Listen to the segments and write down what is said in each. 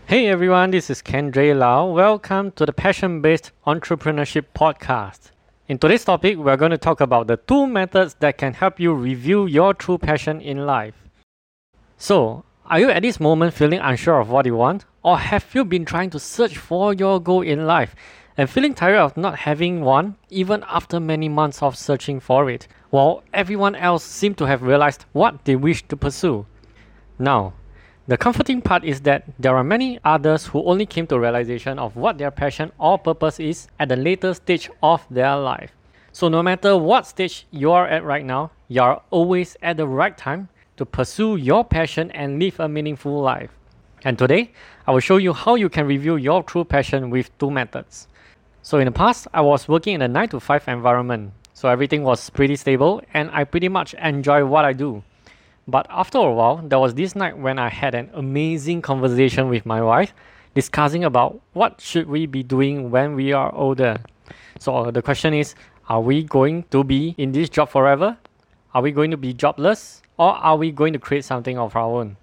Hey everyone, this is Kendra Lau. Welcome to the Passion Based Entrepreneurship Podcast. In today's topic, we're going to talk about the two methods that can help you review your true passion in life. So, are you at this moment feeling unsure of what you want? Or have you been trying to search for your goal in life and feeling tired of not having one even after many months of searching for it, while everyone else seems to have realized what they wish to pursue? Now, the comforting part is that there are many others who only came to realization of what their passion or purpose is at the later stage of their life. So no matter what stage you are at right now, you are always at the right time to pursue your passion and live a meaningful life. And today, I will show you how you can review your true passion with two methods. So in the past, I was working in a 9 to 5 environment. So everything was pretty stable and I pretty much enjoy what I do. But after a while, there was this night when I had an amazing conversation with my wife, discussing about what should we be doing when we are older. So the question is, are we going to be in this job forever? Are we going to be jobless? Or are we going to create something of our own?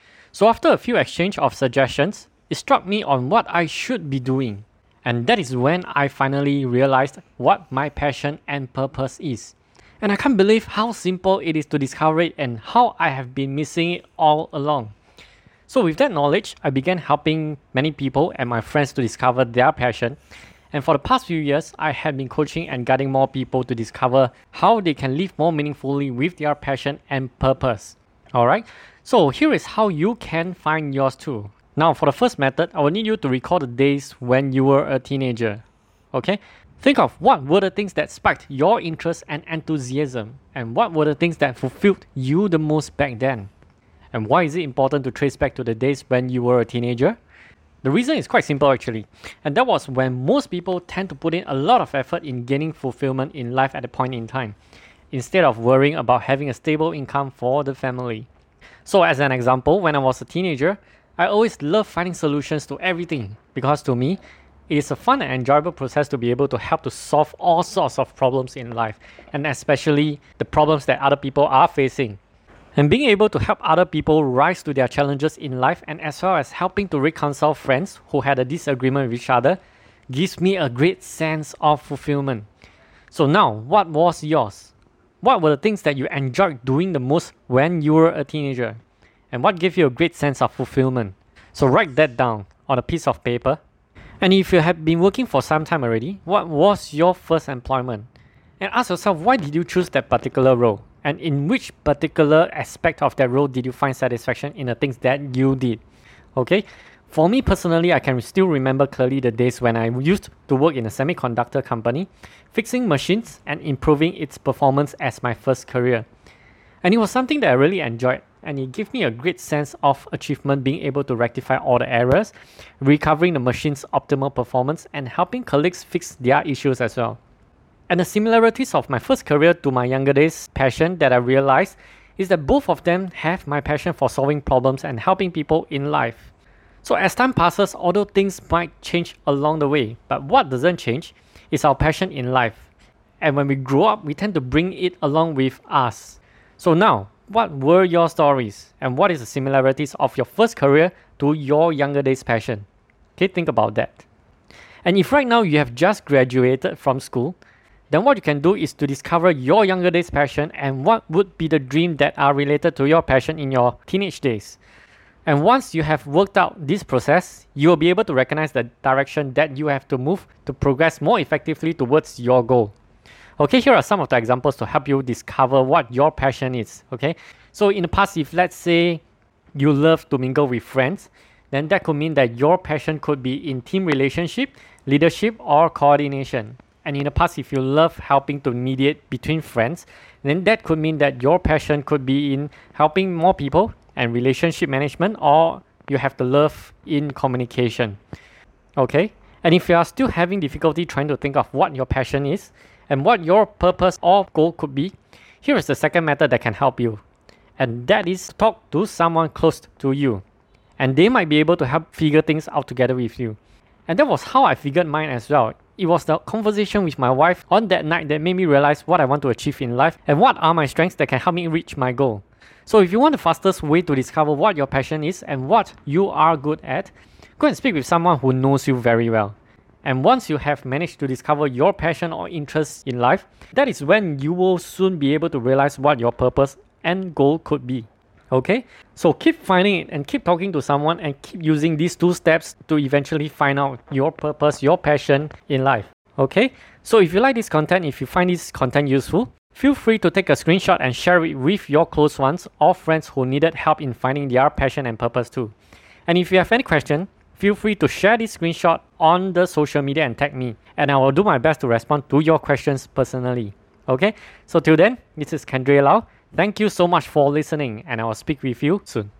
So after a few exchange of suggestions, it struck me on what I should be doing. And that is when I finally realized what my passion and purpose is. And I can't believe how simple it is to discover it and how I have been missing it all along. So with that knowledge, I began helping many people and my friends to discover their passion. And for the past few years, I have been coaching and guiding more people to discover how they can live more meaningfully with their passion and purpose. Alright, so here is how you can find yours too. Now for the first method, I will need you to recall the days when you were a teenager. Okay? Think of what were the things that sparked your interest and enthusiasm, and what were the things that fulfilled you the most back then. And why is it important to trace back to the days when you were a teenager? The reason is quite simple actually, and that was when most people tend to put in a lot of effort in gaining fulfillment in life at a point in time, instead of worrying about having a stable income for the family. So as an example, when I was a teenager, I always loved finding solutions to everything, because to me, it is a fun and enjoyable process to be able to help to solve all sorts of problems in life, and especially the problems that other people are facing. And being able to help other people rise to their challenges in life, and as well as helping to reconcile friends who had a disagreement with each other, gives me a great sense of fulfillment. So now, what was yours? What were the things that you enjoyed doing the most when you were a teenager? And what gave you a great sense of fulfillment? So write that down on a piece of paper. And if you have been working for some time already, what was your first employment? And ask yourself, why did you choose that particular role? And in which particular aspect of that role did you find satisfaction in the things that you did? Okay? For me personally, I can still remember clearly the days when I used to work in a semiconductor company, fixing machines and improving its performance as my first career. And it was something that I really enjoyed. And it gave me a great sense of achievement being able to rectify all the errors, recovering the machine's optimal performance, and helping colleagues fix their issues as well. And the similarities of my first career to my younger days passion that I realized is that both of them have my passion for solving problems and helping people in life. So as time passes, although things might change along the way, but what doesn't change is our passion in life. And when we grow up, we tend to bring it along with us. So now, what were your stories, and what is the similarities of your first career to your younger days passion? Okay, think about that. And if right now you have just graduated from school, then what you can do is to discover your younger days passion and what would be the dream that are related to your passion in your teenage days. And once you have worked out this process, you will be able to recognize the direction that you have to move to progress more effectively towards your goal. Okay, here are some of the examples to help you discover what your passion is. Okay, so in the past, if let's say you love to mingle with friends, then that could mean that your passion could be in team relationship, leadership, or coordination. And in the past, if you love helping to mediate between friends, then that could mean that your passion could be in helping more people and relationship management, or you have the love in communication. Okay, and if you are still having difficulty trying to think of what your passion is, and what your purpose or goal could be, here is the second method that can help you. And that is to talk to someone close to you. And they might be able to help figure things out together with you. And that was how I figured mine as well. It was the conversation with my wife on that night that made me realize what I want to achieve in life and what are my strengths that can help me reach my goal. So if you want the fastest way to discover what your passion is and what you are good at, go and speak with someone who knows you very well. And once you have managed to discover your passion or interest in life, that is when you will soon be able to realize what your purpose and goal could be. Okay? So keep finding it and keep talking to someone and keep using these 2 steps to eventually find out your purpose, your passion in life. Okay? So if you like this content, if you find this content useful, feel free to take a screenshot and share it with your close ones or friends who needed help in finding their passion and purpose too. And if you have any question, feel free to share this screenshot on the social media and tag me, and I will do my best to respond to your questions personally. Okay? So till then, this is Kendra Lau. Thank you so much for listening, and I will speak with you soon.